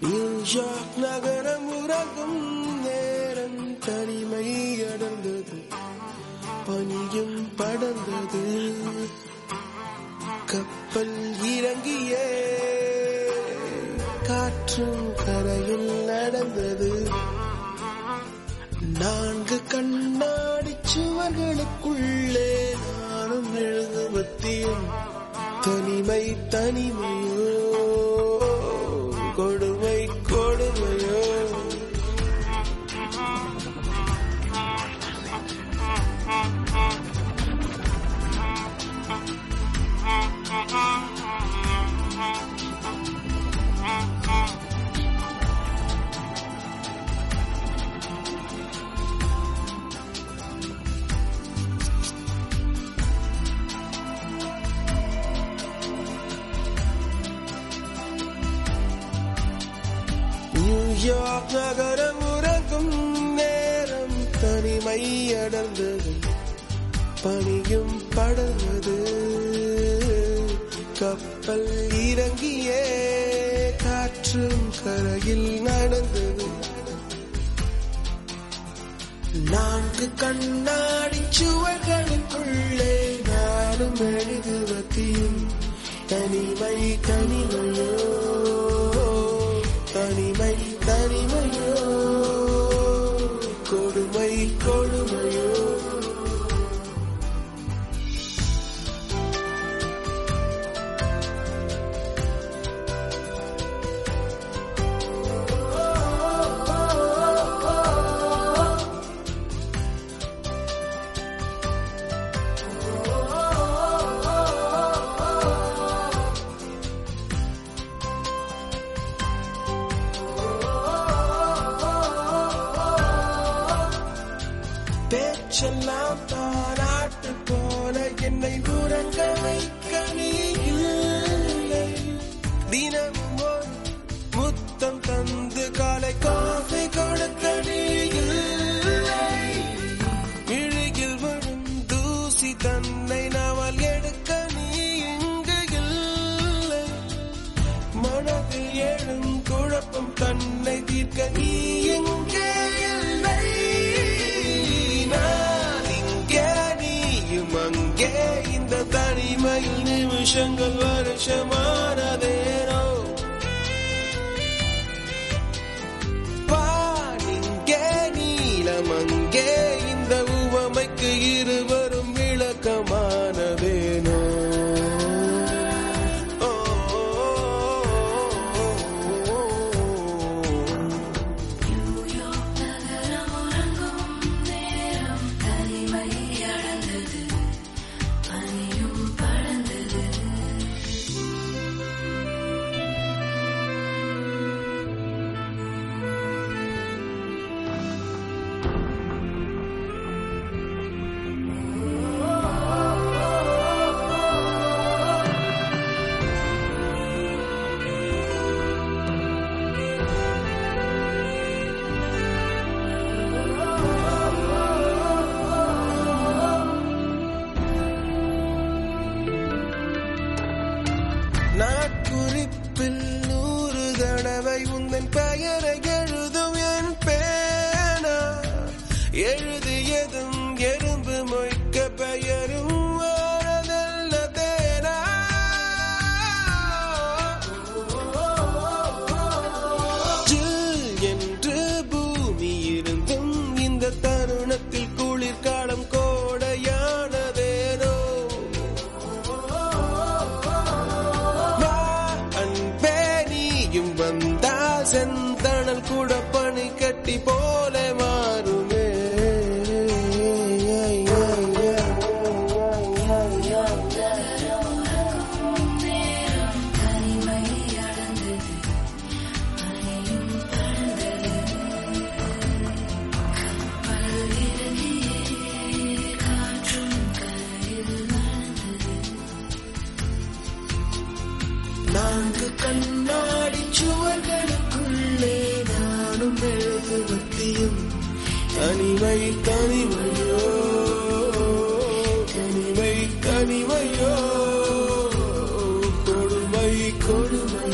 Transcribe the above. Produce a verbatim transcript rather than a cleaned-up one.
New York நகரம் உறங்கும் நேரம் தனிமை அடர்ந்தது, பனியும் படர்ந்தது. கப்பல் இறங்கியே காற்றும் கரையில் நடந்தது. நான்கு கண்ணாடி சுவர்களுக்குள்ளே நானும் எழுதுவத்தியும் தனிமை தனிமையோ கொடுமை கொடுமையோ. நியூயார்க் நகரம் உறங்கும் நேரம் தனிமை அடர்ந்தது, பனியும் படர்ந்தது. கப்பல் இறங்கியே காற்றும் கரையில் நடந்தது. நான்கு கண்ணாடி சுவர்களுக்குள்ளே நானும் எழுதுவதியும் தனிமை தனிமையோ தனிமை தனிமையோ கொடுமை கொடுமையோ. பேச்செல்லாம் தாராட்டு போல என்னை உறங்க வைக்க நீ இல்லை. தினமும் ஒரு முத்தம் தந்து காலை காஃபி கொடுக்க நீ இல்லை. இழுகில் வரும் தூசி தன்னை நாவல் எடுக்க நீ இங்கு இல்லை. மனதில் எழும் குழப்பம் தன்னை தீர்க்க நீ எங்கே இல்லை. அங்கே இந்த தனிமையில் நிமிஷங்கள் வருஷமானதேனோ. வானிங்கே நீளம் அங்கே இந்த உவமைக்கு இருவரும் விளக்கமானதேனோ. நாட்குறிப்பில் நூறு தடவை உந்தன் பெயரை எழுதும் என் பேனா. எழுதியதும் எறும்பு மொய்க்க பெயரும் வரதல்ல தேனா. ஜில் என்று பூமி இருந்தும் இந்த தருணத்தில் குளிர்காலம் கோடையானதேனோ. வந்தா செந்தணல் கூட பனி கட்டி போல மாறுமே. நான்கு கண்ணாடி சுவர்களுக்குள்ளே நானும் எழுதுவத்தியும் தனிமை தனிமையோ தனிமை தனிமையோ கொடுமை கொடுமை.